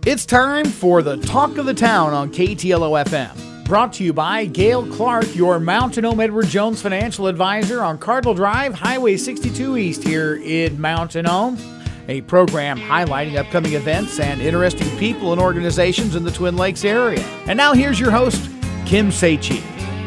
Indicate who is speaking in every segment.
Speaker 1: It's time for the Talk of the Town on KTLO FM. Brought to you by Gail Clark, your Mountain Home Edward Jones financial advisor on Cardinal Drive, Highway 62 East here in Mountain Home. A program highlighting upcoming events and interesting people and organizations in the Twin Lakes area. And now here's your host, Kim Seichi.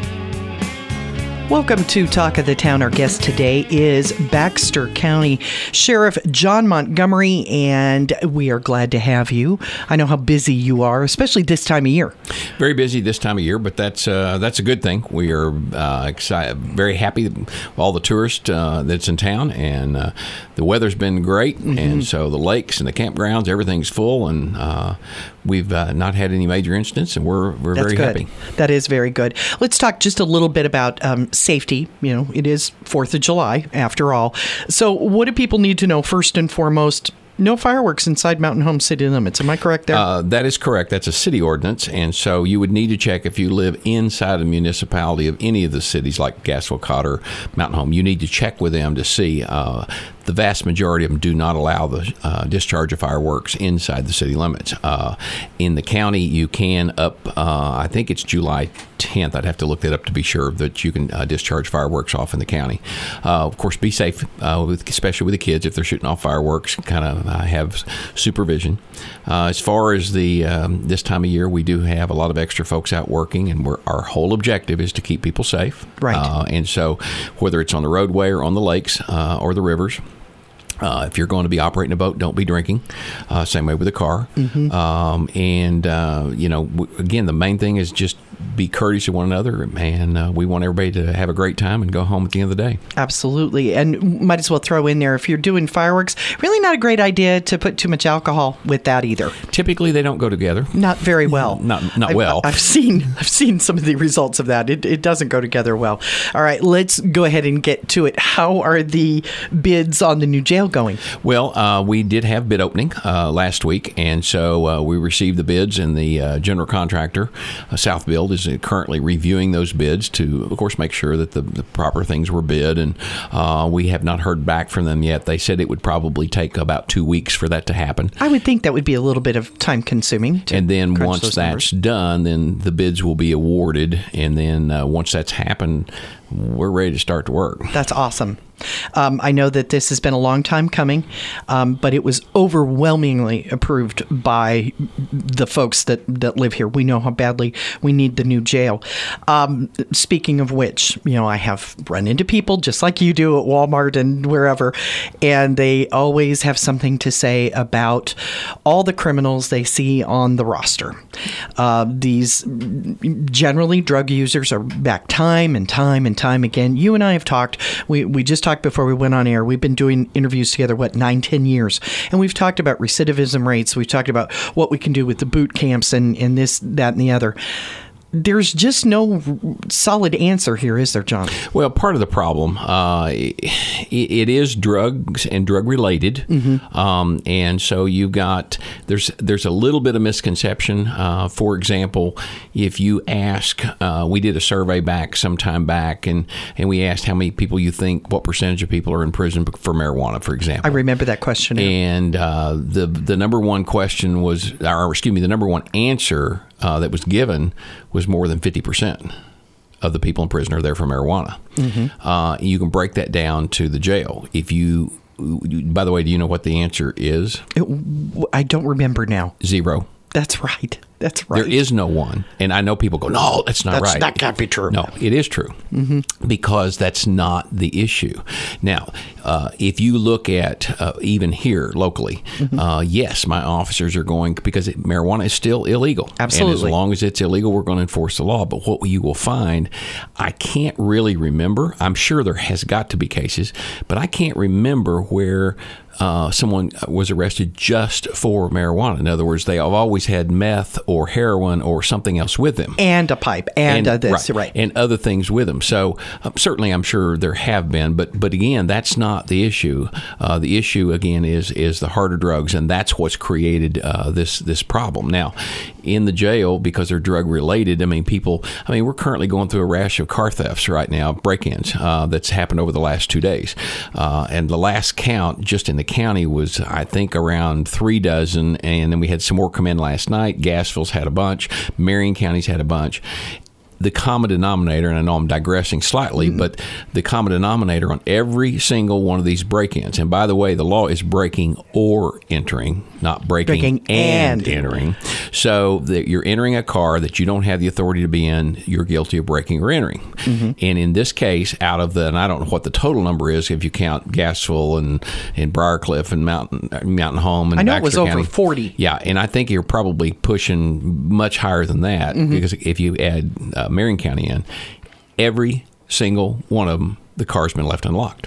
Speaker 2: Welcome to Talk of the Town. Our guest today is Baxter County Sheriff John Montgomery, and we are glad to have you. I know how busy you are, especially this time of year.
Speaker 3: Very busy this time of year, but that's a good thing. We are excited, very happy with all the tourists that's in town, and the weather's been great, and so the lakes and the campgrounds, everything's full, and we've not had any major incidents, and we're very happy.
Speaker 2: That is very good. Let's talk just a little bit about safety. You know, it is 4th of July after all. So what do people need to know first and foremost? No fireworks inside Mountain Home city limits. Am I correct there?
Speaker 3: That is correct. That's a city ordinance, and so you would need to check if you live inside a municipality of any of the cities like Gassville, Cotter, Mountain Home. You need to check with them to see. The vast majority of them do not allow the discharge of fireworks inside the city limits. In the county, you can I think it's July 10th. I'd have to look that up to be sure that you can discharge fireworks off in the county. Of course, be safe, especially with the kids. If they're shooting off fireworks, kind of have supervision. As far as the this time of year, we do have a lot of extra folks out working, and our whole objective is to keep people safe.
Speaker 2: Right.
Speaker 3: And so whether it's on the roadway or on the lakes or the rivers, if you're going to be operating a boat, don't be drinking. Same way with a car. Again, the main thing is just be courteous to one another, and we want everybody to have a great time and go home at the end of the day.
Speaker 2: Absolutely. And might as well throw in there, if you're doing fireworks, really not a great idea to put too much alcohol with that either.
Speaker 3: Typically, they don't go together.
Speaker 2: Not very well.
Speaker 3: Not well.
Speaker 2: I've seen some of the results of that. It doesn't go together well. All right, let's go ahead and get to it. How are the bids on the new jail going?
Speaker 3: Well, we did have bid opening last week, and so we received the bids, and the general contractor, South Build, is currently reviewing those bids to, of course, make sure that the proper things were bid, and we have not heard back from them yet. They said it would probably take about 2 weeks for that to happen.
Speaker 2: I would think that would be a little bit of time consuming.
Speaker 3: And then once that's done, then the bids will be awarded, and then once that's happened, we're ready to start to work.
Speaker 2: That's awesome. I know that this has been a long time coming, but it was overwhelmingly approved by the folks that live here. We know how badly we need the new jail. Speaking of which, I have run into people just like you do at Walmart and wherever, and they always have something to say about all the criminals they see on the roster. These generally drug users are back time and time and time again. You and I have talked. We just talked before we went on air. We've been doing interviews together, 9-10 years. And we've talked about recidivism rates. We've talked about what we can do with the boot camps and this, that, and the other. There's just no solid answer here, is there, John?
Speaker 3: Well, part of the problem, it is drugs and drug related, and so you've got there's a little bit of misconception. For example, if you ask, we did a survey some time back, and we asked how many people you think, what percentage of people are in prison for marijuana, for example.
Speaker 2: I remember that question.
Speaker 3: And the number one question was, the number one answer that was given was more than 50% of the people in prison are there for marijuana. You can break that down to the jail. By the way, do you know what the answer is?
Speaker 2: I don't remember now.
Speaker 3: 0.
Speaker 2: That's right. That's right.
Speaker 3: There is no one. And I know people go, no, that's not right.
Speaker 2: That can't be true.
Speaker 3: No, it is true because that's not the issue. Now, if you look at even here locally, yes, my officers are going, because marijuana is still illegal.
Speaker 2: Absolutely.
Speaker 3: And as long as it's illegal, we're going to enforce the law. But what you will find, I can't really remember. I'm sure there has got to be cases, but I can't remember where someone was arrested just for marijuana. In other words, they have always had meth or heroin or something else with them.
Speaker 2: And a pipe and this, right.
Speaker 3: And other things with them. So certainly I'm sure there have been, but again, that's not the issue. The issue, again, is the harder drugs, and that's what's created this problem. Now, in the jail, because they're drug related, we're currently going through a rash of car thefts right now, break-ins, that's happened over the last 2 days. And the last count just in the county was, I think, around 3 dozen, and then we had some more come in last night. Gassville's had a bunch. Marion County's had a bunch. The common denominator, and I know I'm digressing slightly, but the common denominator on every single one of these break-ins, and by the way, the law is breaking or entering, not breaking and entering. So that you're entering a car that you don't have the authority to be in, you're guilty of breaking or entering. And in this case, out of and I don't know what the total number is if you count Gassville and Briarcliff and Mountain Home and
Speaker 2: I know
Speaker 3: Baxter
Speaker 2: it was over
Speaker 3: County.
Speaker 2: 40.
Speaker 3: Yeah, and I think you're probably pushing much higher than that because if you add Marion County in, every single one of them, the car's been left unlocked.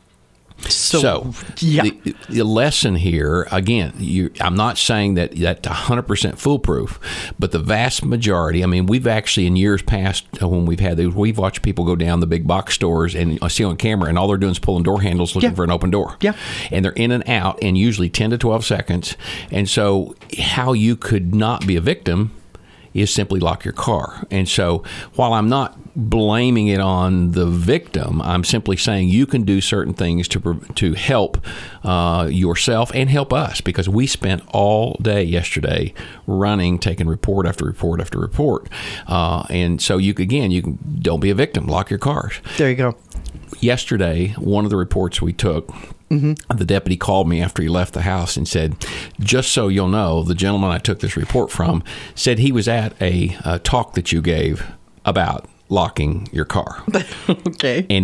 Speaker 3: So
Speaker 2: yeah.
Speaker 3: The lesson here, again, I'm not saying that that's 100% foolproof, but the vast majority, we've actually in years past when we've had these, we've watched people go down the big box stores and see on camera, and all they're doing is pulling door handles looking for an open door.
Speaker 2: Yeah.
Speaker 3: And they're in and out in usually 10 to 12 seconds. And so how you could not be a victim is simply lock your car. And so while I'm not blaming it on the victim, I'm simply saying you can do certain things to help yourself and help us, because we spent all day yesterday running, taking report after report after report. And so you can don't be a victim, lock your cars.
Speaker 2: There you go.
Speaker 3: Yesterday, one of the reports we took, the deputy called me after he left the house and said, just so you'll know, the gentleman I took this report from said he was at a talk that you gave about locking your car.
Speaker 2: Okay.
Speaker 3: And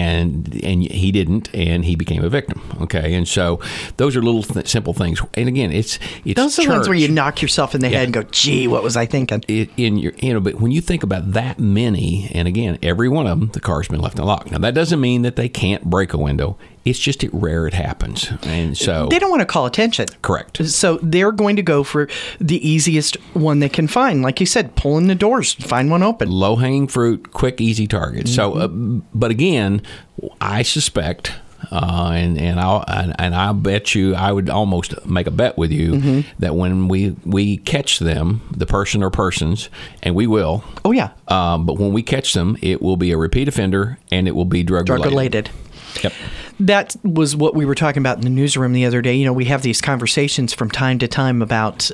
Speaker 3: he didn't, and he became a victim. Okay. And so those are little simple things. And again, it's
Speaker 2: those are the ones where you knock yourself in the head and go, gee, what was I thinking?
Speaker 3: But when you think about that many, and again, every one of them, the car's been left unlocked. Now, that doesn't mean that they can't break a window. It's just rare it happens. And so
Speaker 2: they don't want to call attention.
Speaker 3: Correct.
Speaker 2: So they're going to go for the easiest one they can find. Like you said, pulling the doors, find one open.
Speaker 3: Low-hanging fruit, quick, easy targets. So, but again, I suspect, and I'll bet you, I would almost make a bet with you that when we catch them, the person or persons, and we will.
Speaker 2: Oh, yeah.
Speaker 3: But when we catch them, it will be a repeat offender and it will be drug related. Yep.
Speaker 2: That was what we were talking about in the newsroom the other day. You know, we have these conversations from time to time about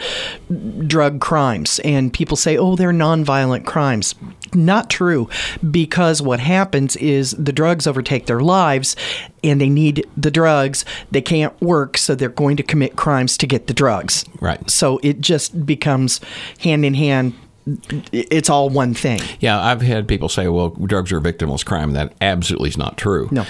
Speaker 2: drug crimes, and people say, oh, they're nonviolent crimes. Not true, because what happens is the drugs overtake their lives, and they need the drugs. They can't work, so they're going to commit crimes to get the drugs.
Speaker 3: Right.
Speaker 2: So it just becomes hand in hand. It's all one thing.
Speaker 3: Yeah, I've had people say, well, drugs are a victimless crime. That absolutely is not true.
Speaker 2: No.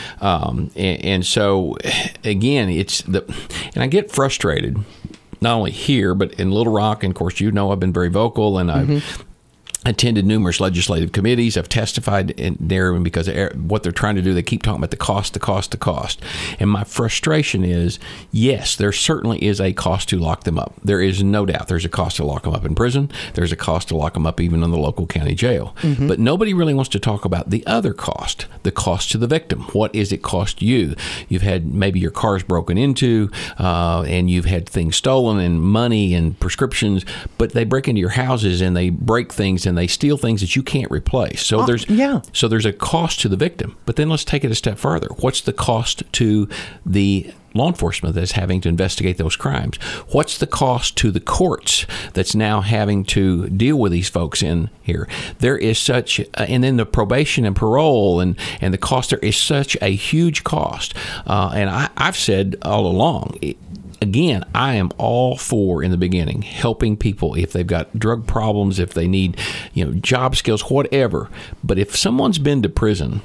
Speaker 3: And so, again, and I get frustrated, not only here, but in Little Rock. And, of course, I've been very vocal, and I've attended numerous legislative committees. I've testified in there because what they're trying to do, they keep talking about the cost. And my frustration is, yes, there certainly is a cost to lock them up. There is no doubt there's a cost to lock them up in prison. There's a cost to lock them up even in the local county jail. But nobody really wants to talk about the other cost, the cost to the victim. What is it cost you? You've had maybe your car's broken into, and you've had things stolen and money and prescriptions, but they break into your houses and they break things and they steal things that you can't replace. So there's a cost to the victim. But then let's take it a step further. What's the cost to the law enforcement that's having to investigate those crimes? What's the cost to the courts that's now having to deal with these folks in here? There is such, and then the probation and parole and the cost, there is such a huge cost. And I've said all along, again, I am all for, in the beginning, helping people if they've got drug problems, if they need, job skills, whatever. But if someone's been to prison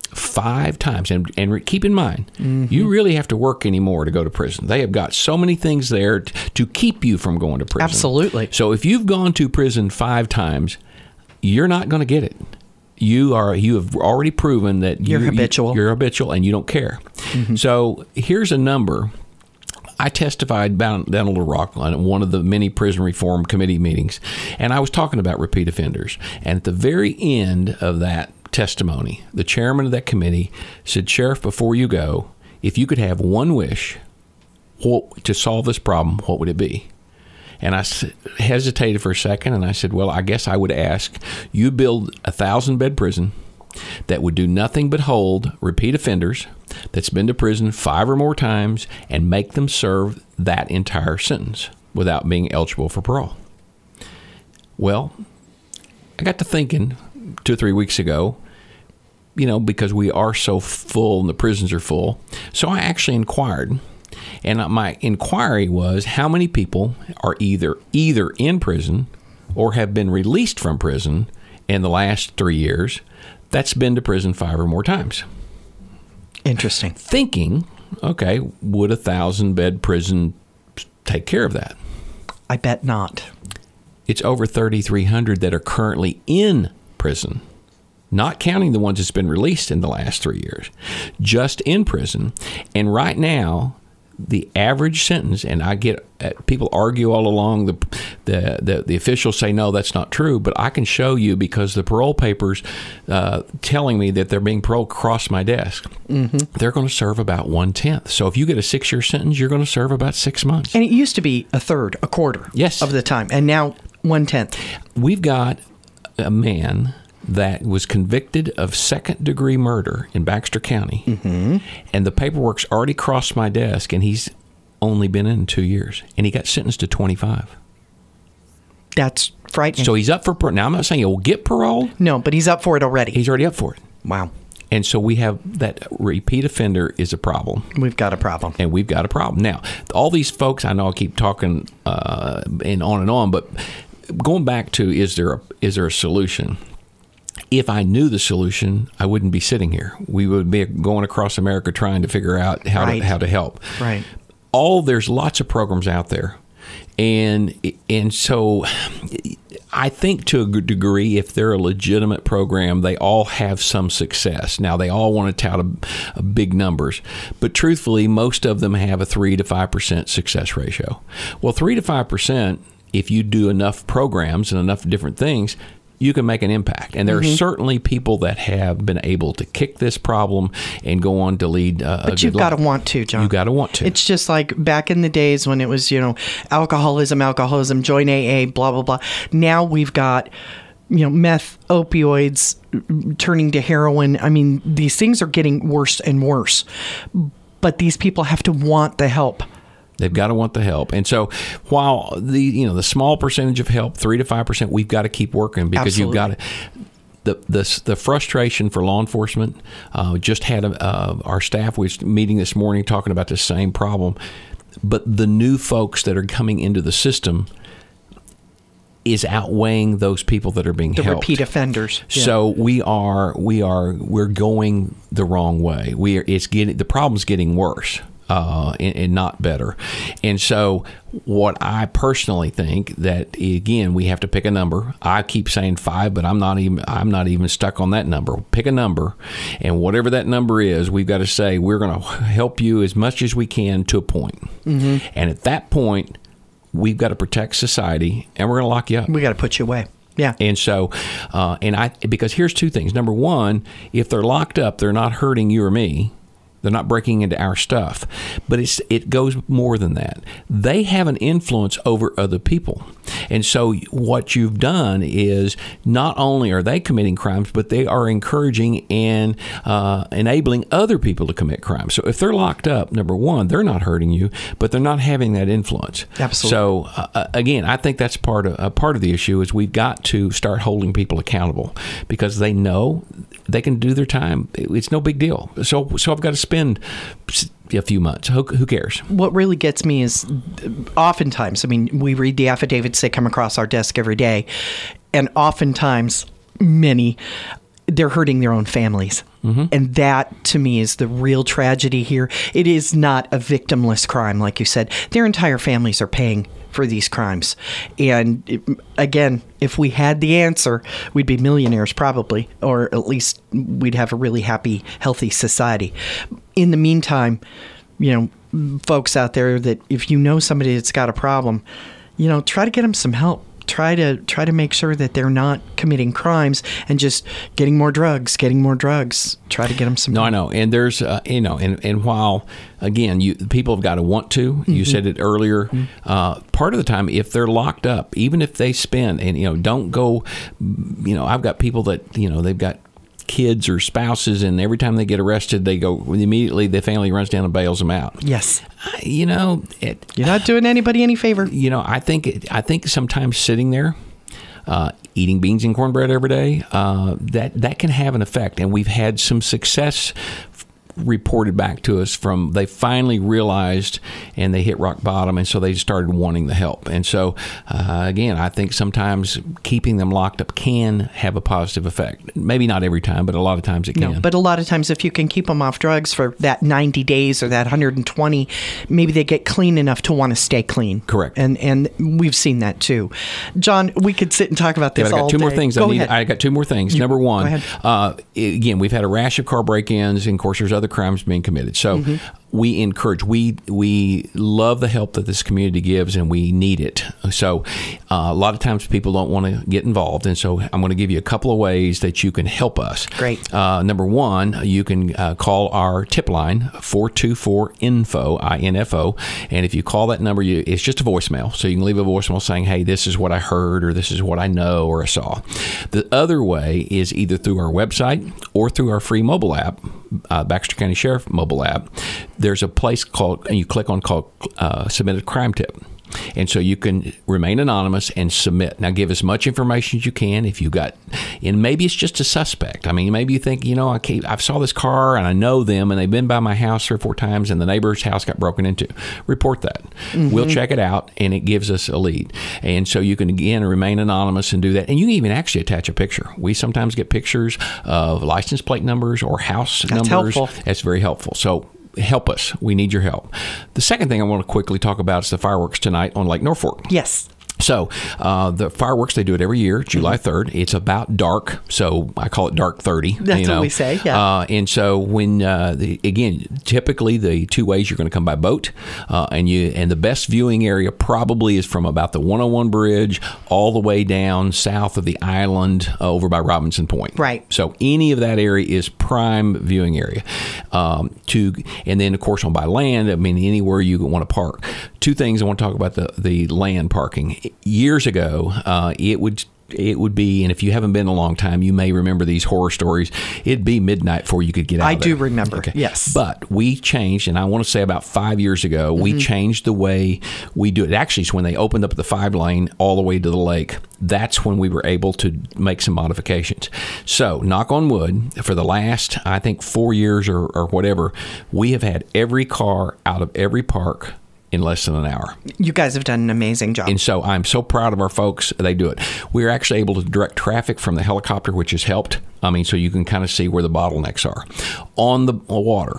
Speaker 3: 5 times, and keep in mind, you really have to work anymore to go to prison. They have got so many things there to keep you from going to prison.
Speaker 2: Absolutely.
Speaker 3: So if you've gone to prison 5 times, you're not going to get it. You have already proven that
Speaker 2: you're habitual.
Speaker 3: You're habitual and you don't care. So here's a number. I testified down at Little Rock on one of the many prison reform committee meetings, and I was talking about repeat offenders. And at the very end of that testimony, the chairman of that committee said, Sheriff, before you go, if you could have one wish to solve this problem, what would it be? And I hesitated for a second, and I said, well, I guess I would ask you build a 1,000-bed prison that would do nothing but hold repeat offenders that's been to prison 5 or more times and make them serve that entire sentence without being eligible for parole. Well, I got to thinking 2 or 3 weeks ago, because we are so full and the prisons are full. So I actually inquired. And my inquiry was how many people are either in prison or have been released from prison in the last 3 years that's been to prison 5 or more times.
Speaker 2: Interesting.
Speaker 3: Thinking, okay, would a 1,000-bed prison take care of that?
Speaker 2: I bet not.
Speaker 3: It's over 3,300 that are currently in prison, not counting the ones that's been released in the last 3 years, just in prison. And right now, the average sentence, and I get people argue all along, the officials say, no, that's not true, but I can show you because the parole papers telling me that they're being paroled across my desk, they're going to serve about 1/10. So if you get a 6-year sentence, you're going to serve about 6 months.
Speaker 2: And it used to be a third, a quarter of the time, and now 1/10.
Speaker 3: We've got a man that was convicted of second-degree murder in Baxter County, and the paperwork's already crossed my desk, and he's only been in 2 years, and he got sentenced to 25.
Speaker 2: That's frightening.
Speaker 3: So he's up for parole. Now, I'm not saying he'll get parole.
Speaker 2: No, but he's up for it already.
Speaker 3: He's already up for it.
Speaker 2: Wow.
Speaker 3: And so we have that repeat offender is a problem.
Speaker 2: We've got a problem.
Speaker 3: And we've got a problem. Now, all these folks, I know I keep talking and on, but going back to is there a solution? If I knew the solution, I wouldn't be sitting here. We would be going across America trying to figure out how to help.
Speaker 2: Right.
Speaker 3: There's lots of programs out there. And so I think to a good degree, if they're a legitimate program, they all have some success. Now, they all want to tout a big numbers, but truthfully, most of them have a 3 to 5% success ratio. Well, 3 to 5%, if you do enough programs and enough different things, you can make an impact. And there are certainly people that have been able to kick this problem and go on to lead a good life.
Speaker 2: But you've got to want to, John.
Speaker 3: You got to want to.
Speaker 2: It's just like back in the days when it was, alcoholism, join AA, blah, blah, blah. Now we've got, meth, opioids, turning to heroin. I mean, these things are getting worse and worse. But these people have to want the help.
Speaker 3: They've got to want the help. And so while the small percentage of help, 3 to 5%, we've got to keep working because Absolutely. You've got to. The frustration for law enforcement, just had our staff was meeting this morning talking about the same problem. But the new folks that are coming into the system is outweighing those people that are being helped.
Speaker 2: The repeat offenders.
Speaker 3: Yeah. So we're going the wrong way. The problem's getting worse. And not better. And so what I personally think that, again, we have to pick a number. I keep saying 5, but I'm not even stuck on that number. Pick a number, and whatever that number is, we've got to say we're going to help you as much as we can to a point. And at that point, we've got to protect society, and we're going to lock you up.
Speaker 2: We got to put you away. Yeah.
Speaker 3: And so, because here's 2 things. Number one, if they're locked up, they're not hurting you or me. They're not breaking into our stuff. But it goes more than that. They have an influence over other people. And so what you've done is not only are they committing crimes, but they are encouraging and enabling other people to commit crimes. So if they're locked up, number one, they're not hurting you, but they're not having that influence.
Speaker 2: Absolutely.
Speaker 3: So again, I think that's part of the issue is we've got to start holding people accountable because they know they can do their time. It's no big deal. So I've got to spend a few months. Who cares?
Speaker 2: What really gets me is oftentimes, we read the affidavits that come across our desk every day, and oftentimes they're hurting their own families. And that, to me, is the real tragedy here. It is not a victimless crime, like you said. Their entire families are paying for these crimes. And again, if we had the answer, we'd be millionaires probably, or at least we'd have a really happy, healthy society. In the meantime, folks out there that if you know somebody that's got a problem, try to get them some help. Try to make sure that they're not committing crimes and just getting more drugs. Try to get them some.
Speaker 3: No, I know, and there's and while again, people have got to want to. You said it earlier. Part of the time, if they're locked up, even if they spend and don't go. I've got people that they've got kids or spouses, and every time they get arrested, they go immediately. The family runs down and bails them out.
Speaker 2: Yes,
Speaker 3: you're
Speaker 2: not doing anybody any favor.
Speaker 3: I think sometimes sitting there, eating beans and cornbread every day, that can have an effect. And we've had some success reported back to us from they finally realized and they hit rock bottom, and so they started wanting the help. And so again, I think sometimes keeping them locked up can have a positive effect. Maybe not every time, but a lot of times it can.
Speaker 2: No, but a lot of times if you can keep them off drugs for that 90 days or that 120, maybe they get clean enough to want to stay clean.
Speaker 3: Correct.
Speaker 2: And we've seen that too. John, we could sit and talk about this all day.
Speaker 3: I got two more things. I got two more things. Number one, again, we've had a rash of car break-ins, and of course there's other crimes being committed. So we encourage, we love the help that this community gives, and we need it. So a lot of times people don't want to get involved, and so I'm going to give you a couple of ways that you can help us.
Speaker 2: Great.
Speaker 3: Number one, you can call our tip line, 424-INFO, I-N-F-O, and if you call that number, it's just a voicemail. So you can leave a voicemail saying, hey, this is what I heard, or this is what I know or I saw. The other way is either through our website or through our free mobile app, Baxter County Sheriff mobile app. There's a place called Submit a Crime Tip. And so you can remain anonymous and submit. Now, give as much information as you can. If you got, and maybe it's just a suspect. I mean, maybe you think, I saw this car and I know them and they've been by my house 3 or 4 times and the neighbor's house got broken into. Report that. We'll check it out, and it gives us a lead. And so you can, again, remain anonymous and do that. And you can even actually attach a picture. We sometimes get pictures of license plate numbers or house numbers.
Speaker 2: Helpful.
Speaker 3: That's very helpful. So help us. We need your help. The second thing I want to quickly talk about is the fireworks tonight on Lake Norfolk.
Speaker 2: Yes.
Speaker 3: So the fireworks, they do it every year, July 3rd. It's about dark, so I call it dark 30.
Speaker 2: That's what we say, yeah.
Speaker 3: And so when, typically the 2 ways you're going to come by boat, and the best viewing area probably is from about the 101 bridge all the way down south of the island over by Robinson Point.
Speaker 2: Right.
Speaker 3: So any of that area is prime viewing area. And then, of course, on by land, anywhere you want to park. 2 things I want to talk about the land parking. Years ago, it would be, and if you haven't been in a long time, you may remember these horror stories. It'd be midnight before you could get out.
Speaker 2: I do remember.
Speaker 3: Okay.
Speaker 2: Yes.
Speaker 3: But we changed, and I want to say about 5 years ago, we changed the way we do it. Actually, it's when they opened up the 5-lane all the way to the lake. That's when we were able to make some modifications. So, knock on wood, for the last, I think, 4 years or whatever, we have had every car out of every park in less than an hour.
Speaker 2: You guys have done an amazing job.
Speaker 3: And so I'm so proud of our folks. They do it. We're actually able to direct traffic from the helicopter, which has helped. So you can kind of see where the bottlenecks are. On the water,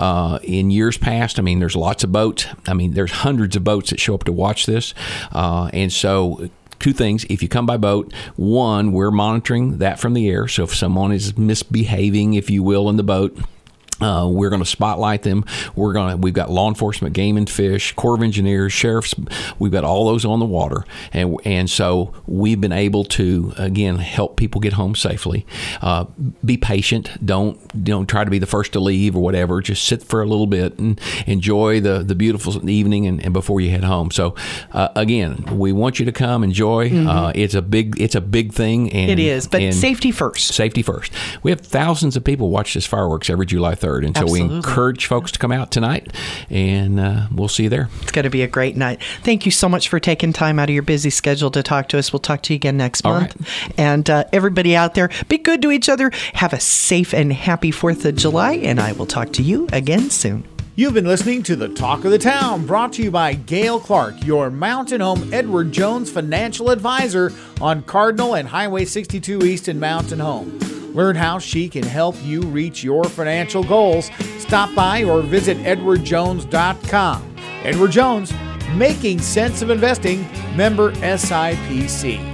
Speaker 3: in years past, there's lots of boats. There's hundreds of boats that show up to watch this. And so 2 things. If you come by boat, 1, we're monitoring that from the air. So if someone is misbehaving, if you will, in the boat, we're going to spotlight them. We've got law enforcement, game and fish, Corps of Engineers, sheriffs. We've got all those on the water, and so we've been able to again help people get home safely. Be patient. Don't try to be the first to leave or whatever. Just sit for a little bit and enjoy the beautiful evening and before you head home. So again, we want you to come enjoy. It's a big thing. And,
Speaker 2: it is, but safety first.
Speaker 3: Safety first. We have thousands of people watch this fireworks every July 3rd. And so
Speaker 2: Absolutely.
Speaker 3: We encourage folks to come out tonight, and we'll see you there.
Speaker 2: It's going to be a great night. Thank you so much for taking time out of your busy schedule to talk to us. We'll talk to you again next month.
Speaker 3: Right.
Speaker 2: And everybody out there, be good to each other. Have a safe and happy 4th of July, and I will talk to you again soon.
Speaker 1: You've been listening to the Talk of the Town, brought to you by Gail Clark, your Mountain Home Edward Jones financial advisor on Cardinal and Highway 62 East in Mountain Home. Learn how she can help you reach your financial goals. Stop by or visit edwardjones.com. Edward Jones, making sense of investing, member SIPC.